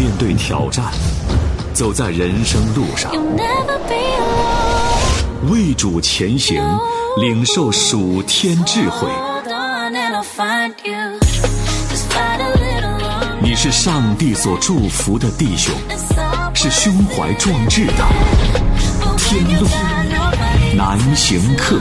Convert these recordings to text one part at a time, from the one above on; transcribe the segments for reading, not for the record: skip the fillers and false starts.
面对挑战，走在人生路上，为主前行，领受属天智慧。你是上帝所祝福的弟兄，是胸怀壮志的天路难行客。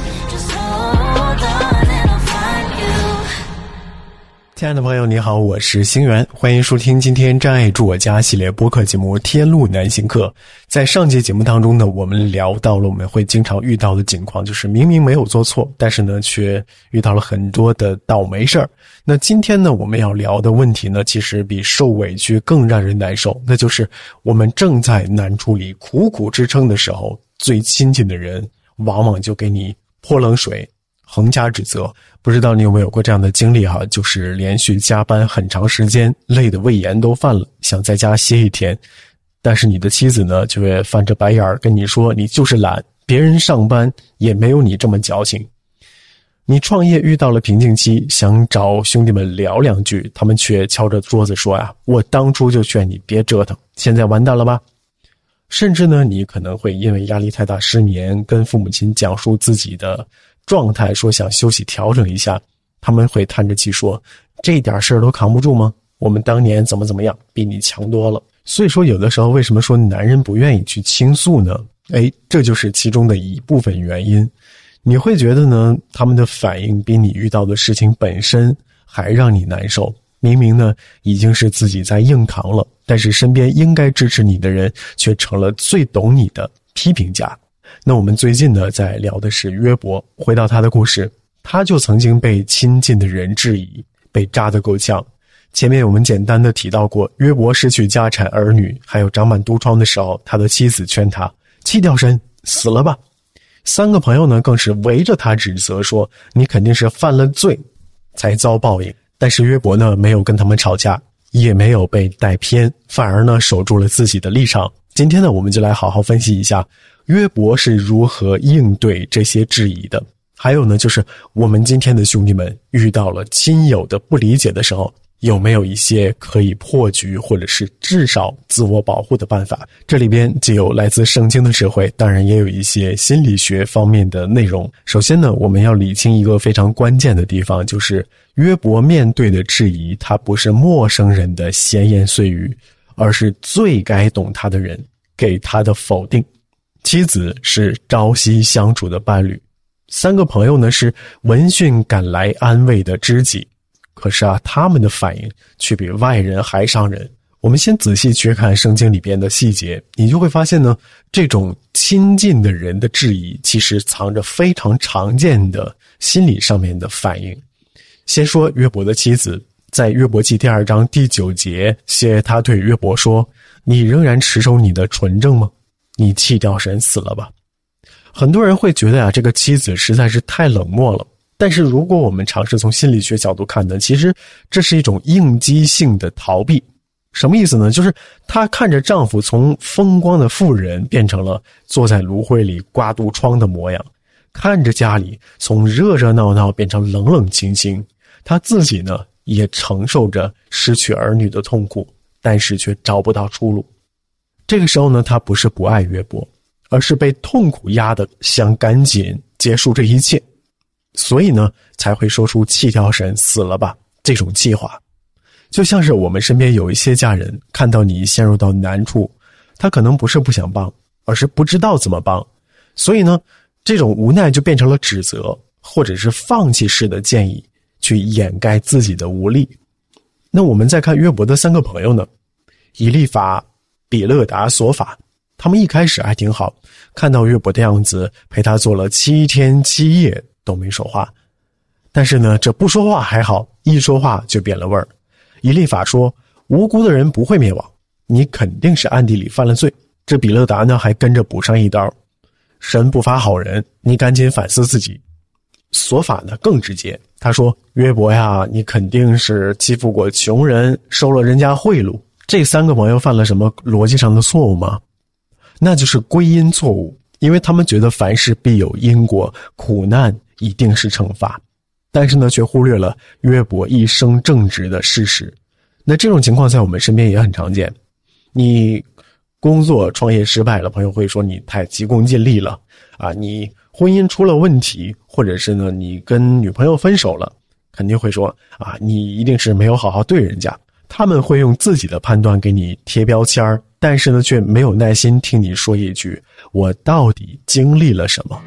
亲爱的朋友你好，我是星源，欢迎收听今天真爱住我家系列播客节目天路难行客。在上节节目当中呢，我们聊到了我们会经常遇到的情况，就是明明没有做错，但是呢却遇到了很多的倒霉事儿。那今天呢我们要聊的问题呢，其实比受委屈更让人难受，那就是我们正在难处里苦苦支撑的时候，最亲近的人往往就给你泼冷水，横加指责。不知道你有没有过这样的经历哈，就是连续加班很长时间，累得胃炎都犯了，想在家歇一天，但是你的妻子呢就会翻着白眼儿跟你说，你就是懒，别人上班也没有你这么矫情。你创业遇到了瓶颈期，想找兄弟们聊两句，他们却敲着桌子说呀，我当初就劝你别折腾，现在完蛋了吧。甚至呢你可能会因为压力太大失眠，跟父母亲讲述自己的状态，说想休息调整一下，他们会叹着气说，这点事儿都扛不住吗？我们当年怎么样，比你强多了。所以说有的时候为什么说男人不愿意去倾诉呢？这就是其中的一部分原因。你会觉得呢，他们的反应比你遇到的事情本身还让你难受。明明呢已经是自己在硬扛了，但是身边应该支持你的人却成了最懂你的批评家。那我们最近呢在聊的是约伯，回到他的故事，他就曾经被亲近的人质疑，被扎得够呛。前面我们简单的提到过，约伯失去家产儿女还有长满毒疮的时候，他的妻子劝他弃掉神死了吧。三个朋友呢更是围着他指责说，你肯定是犯了罪才遭报应。但是约伯呢没有跟他们吵架，也没有被带偏，反而呢守住了自己的立场。今天呢我们就来好好分析一下约伯是如何应对这些质疑的。还有呢就是我们今天的兄弟们遇到了亲友的不理解的时候，有没有一些可以破局或者是至少自我保护的办法。这里边既有来自圣经的智慧，当然也有一些心理学方面的内容。首先呢我们要理清一个非常关键的地方，就是约伯面对的质疑，他不是陌生人的闲言碎语，而是最该懂他的人给他的否定。妻子是朝夕相处的伴侣，三个朋友呢是闻讯赶来安慰的知己，可是他们的反应却比外人还伤人。我们先仔细去看圣经里边的细节，你就会发现呢，这种亲近的人的质疑其实藏着非常常见的心理上面的反应。先说约伯的妻子，在约伯记第2章第9节写，他对约伯说，你仍然持守你的纯正吗？你弃掉神死了吧。很多人会觉得这个妻子实在是太冷漠了，但是如果我们尝试从心理学角度看呢，其实这是一种应激性的逃避。什么意思呢？就是她看着丈夫从风光的妇人变成了坐在炉灰里刮毒疮的模样，看着家里从热热闹闹变成冷冷清清，她自己呢也承受着失去儿女的痛苦，但是却找不到出路。这个时候呢，她不是不爱约伯，而是被痛苦压得想赶紧结束这一切，所以呢才会说出弃掉神死了吧这种计划。就像是我们身边有一些家人，看到你陷入到难处，他可能不是不想帮，而是不知道怎么帮，所以呢这种无奈就变成了指责或者是放弃式的建议，去掩盖自己的无力。那我们再看约伯的三个朋友呢，以利法、比勒达、索法，他们一开始还挺好，看到约伯的样子陪他做了7天7夜都没说话。但是呢这不说话还好，一说话就变了味儿。以利法说，无辜的人不会灭亡，你肯定是暗地里犯了罪。这比勒达呢还跟着补上一刀，神不罚好人，你赶紧反思自己。索法呢更直接，他说，约伯呀，你肯定是欺负过穷人，收了人家贿赂。这三个朋友犯了什么逻辑上的错误吗？那就是归因错误，因为他们觉得凡事必有因果，苦难一定是惩罚，但是呢却忽略了约伯一生正直的事实。 那这种情况在我们身边也很常见。你工作创业失败了，朋友会说你太急功近利了啊，你婚姻出了问题，或者是呢你跟女朋友分手了，肯定会说啊，你一定是没有好好对人家。他们会用自己的判断给你贴标签，但是呢却没有耐心听你说一句我到底经历了什么。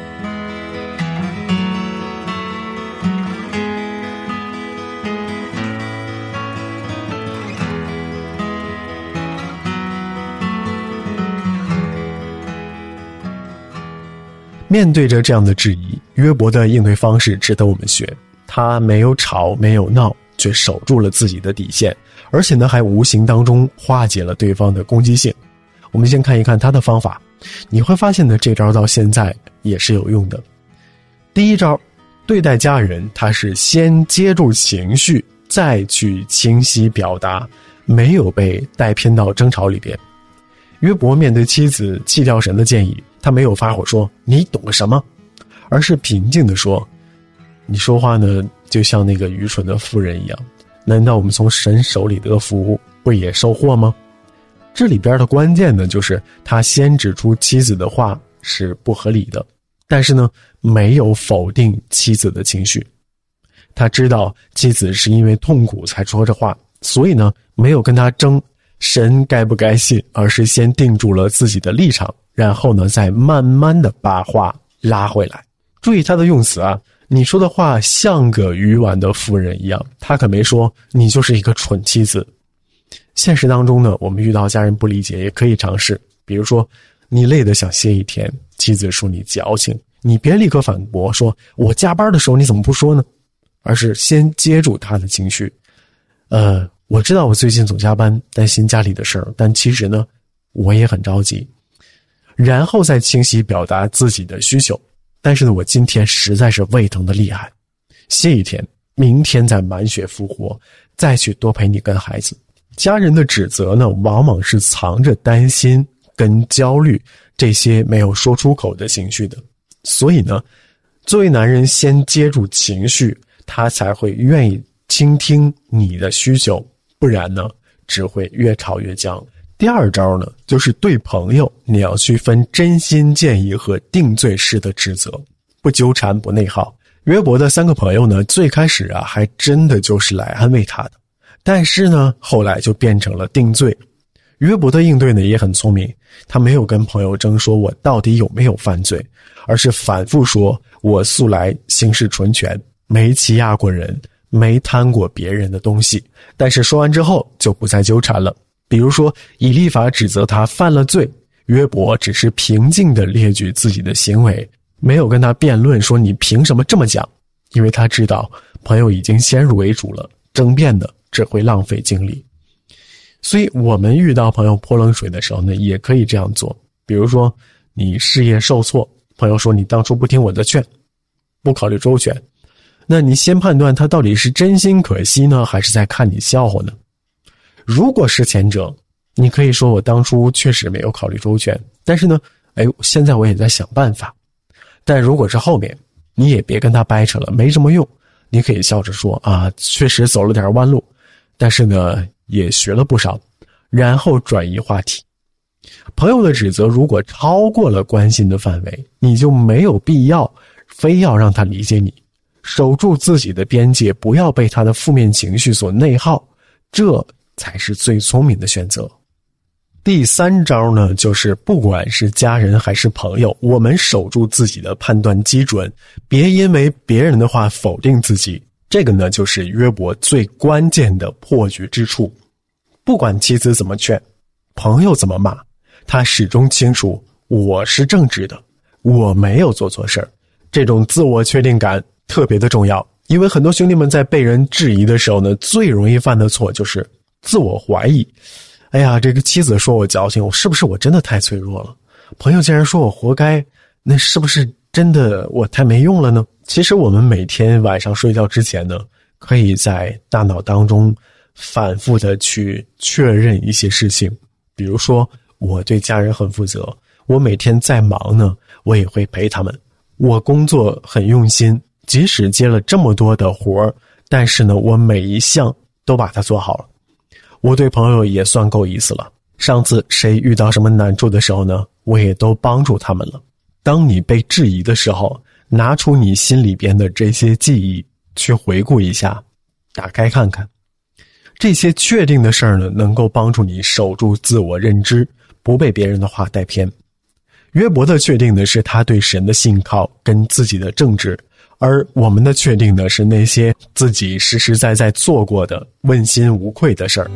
面对着这样的质疑，约伯的应对方式值得我们学。他没有吵，没有闹，却守住了自己的底线，而且呢还无形当中化解了对方的攻击性。我们先看一看他的方法，你会发现呢这招到现在也是有用的。第一招，对待家人他是先接住情绪，再去清晰表达，没有被带偏到争吵里边。约伯面对妻子弃掉神的建议，他没有发火说你懂个什么，而是平静地说，你说话呢就像那个愚蠢的妇人一样，难道我们从神手里得福不也收获吗？这里边的关键呢就是他先指出妻子的话是不合理的，但是呢没有否定妻子的情绪。他知道妻子是因为痛苦才说这话，所以呢没有跟他争神该不该信，而是先定住了自己的立场，然后呢再慢慢的把话拉回来。注意他的用词啊，你说的话像个愚顽的妇人一样，他可没说你就是一个蠢妻子。现实当中呢，我们遇到家人不理解也可以尝试，比如说你累得想歇一天，妻子说你矫情，你别立刻反驳说我加班的时候你怎么不说呢，而是先接住他的情绪。我知道我最近总加班，担心家里的事儿，但其实呢我也很着急，然后再清晰表达自己的需求。但是呢我今天实在是胃疼的厉害，歇一天，明天再满血复活，再去多陪你跟孩子。家人的指责呢往往是藏着担心跟焦虑这些没有说出口的情绪的，所以呢作为男人先接住情绪，他才会愿意倾听你的需求，不然呢只会越吵越僵。第二招呢就是对朋友你要区分真心建议和定罪式的指责，不纠缠不内耗。约伯的3个朋友呢最开始啊还真的就是来安慰他的，但是呢后来就变成了定罪。约伯的应对呢也很聪明，他没有跟朋友争说我到底有没有犯罪，而是反复说我素来行事纯全，没欺压过人，没贪过别人的东西。但是说完之后就不再纠缠了。比如说以利法指责他犯了罪，约伯只是平静地列举自己的行为，没有跟他辩论说你凭什么这么讲，因为他知道朋友已经先入为主了，争辩的只会浪费精力。所以我们遇到朋友泼冷水的时候呢也可以这样做。比如说你事业受挫，朋友说你当初不听我的劝，不考虑周全，那你先判断他到底是真心可惜呢，还是在看你笑话呢？如果是前者，你可以说我当初确实没有考虑周全，但是呢现在我也在想办法。但如果是后面，你也别跟他掰扯了，没什么用。你可以笑着说啊，确实走了点弯路，但是呢也学了不少，然后转移话题。朋友的指责如果超过了关心的范围，你就没有必要非要让他理解你，守住自己的边界，不要被他的负面情绪所内耗，这才是最聪明的选择。第3招呢，就是不管是家人还是朋友，我们守住自己的判断基准，别因为别人的话否定自己。这个呢，就是约伯最关键的破局之处。不管妻子怎么劝，朋友怎么骂，他始终清楚我是正直的，我没有做错事儿。这种自我确定感特别的重要，因为很多兄弟们在被人质疑的时候呢，最容易犯的错就是自我怀疑。哎呀，这个妻子说我矫情，是不是我真的太脆弱了？朋友竟然说我活该，那是不是真的我太没用了呢？其实我们每天晚上睡觉之前呢，可以在大脑当中反复的去确认一些事情。比如说我对家人很负责，我每天再忙呢，我也会陪他们。我工作很用心，即使接了这么多的活儿，但是呢，我每一项都把它做好了。 我对朋友也算够意思了。上次谁遇到什么难处的时候呢，我也都帮助他们了。当你被质疑的时候，拿出你心里边的这些记忆去回顾一下，打开看看。这些确定的事儿呢，能够帮助你守住自我认知，不被别人的话带偏。约伯的确定的是他对神的信靠跟自己的正直，而我们的确定的是那些自己实实在在做过的问心无愧的事儿。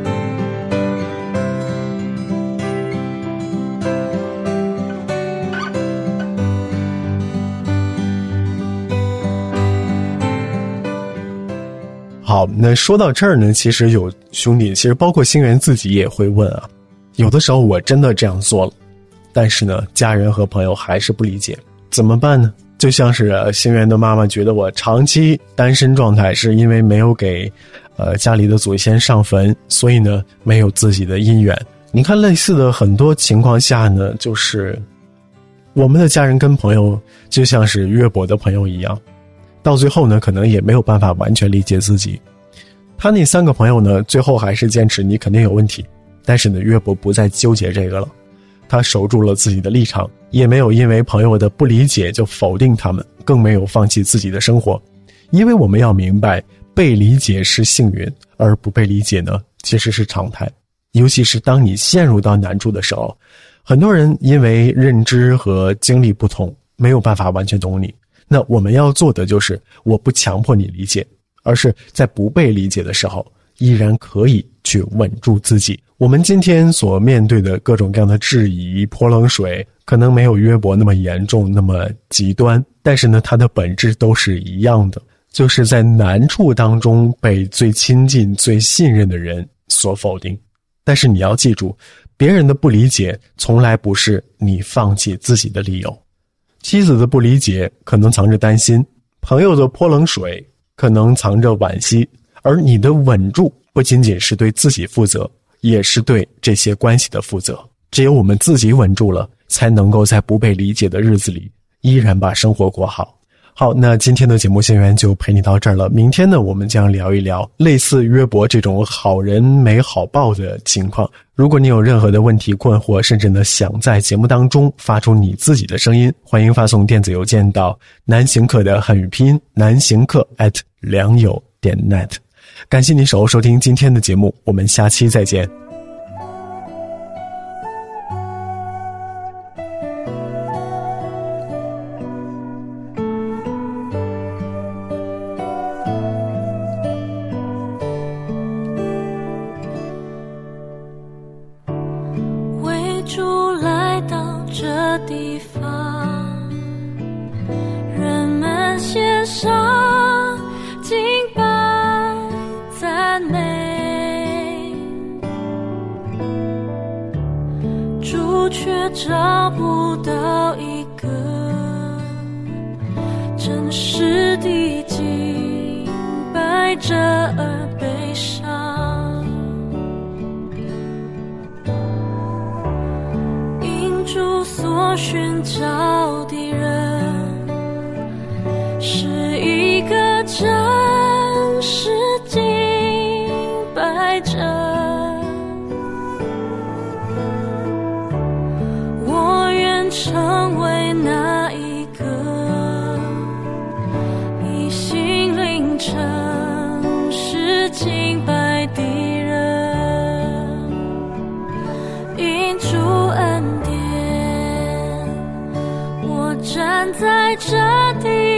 好，那说到这儿呢，其实有兄弟，其实包括星源自己也会问啊，有的时候我真的这样做了，但是呢，家人和朋友还是不理解，怎么办呢？就像是星源的妈妈觉得我长期单身状态是因为没有给家里的祖先上坟，所以呢没有自己的姻缘。你看类似的很多情况下呢，就是我们的家人跟朋友就像是约伯的朋友一样，到最后呢可能也没有办法完全理解自己。他那3个朋友呢，最后还是坚持你肯定有问题，但是呢约伯不再纠结这个了，他守住了自己的立场，也没有因为朋友的不理解就否定他们，更没有放弃自己的生活。因为我们要明白，被理解是幸运，而不被理解呢其实是常态。尤其是当你陷入到难处的时候，很多人因为认知和经历不同，没有办法完全懂你。那我们要做的就是我不强迫你理解，而是在不被理解的时候依然可以去稳住自己。我们今天所面对的各种各样的质疑泼冷水，可能没有约伯那么严重那么极端，但是呢它的本质都是一样的，就是在难处当中被最亲近最信任的人所否定。但是你要记住，别人的不理解从来不是你放弃自己的理由。妻子的不理解可能藏着担心，朋友的泼冷水可能藏着惋惜，而你的稳住不仅仅是对自己负责，也是对这些关系的负责。只有我们自己稳住了，才能够在不被理解的日子里依然把生活过好。好，那今天的节目星源就陪你到这儿了。明天呢，我们将聊一聊类似约伯这种好人没好报的情况。如果你有任何的问题困惑，甚至呢想在节目当中发出你自己的声音，欢迎发送电子邮件到南行客的汉语拼音南行客@良友.net。感谢您守候收听今天的节目，我们下期再见。 主来到这地方，人们献上敬拜赞美，主却找不到一个真实的敬拜者而悲伤。主所寻找的人是一个真实敬拜者，我愿成为那一个以心灵诚实敬拜的人，因主恩典站在这地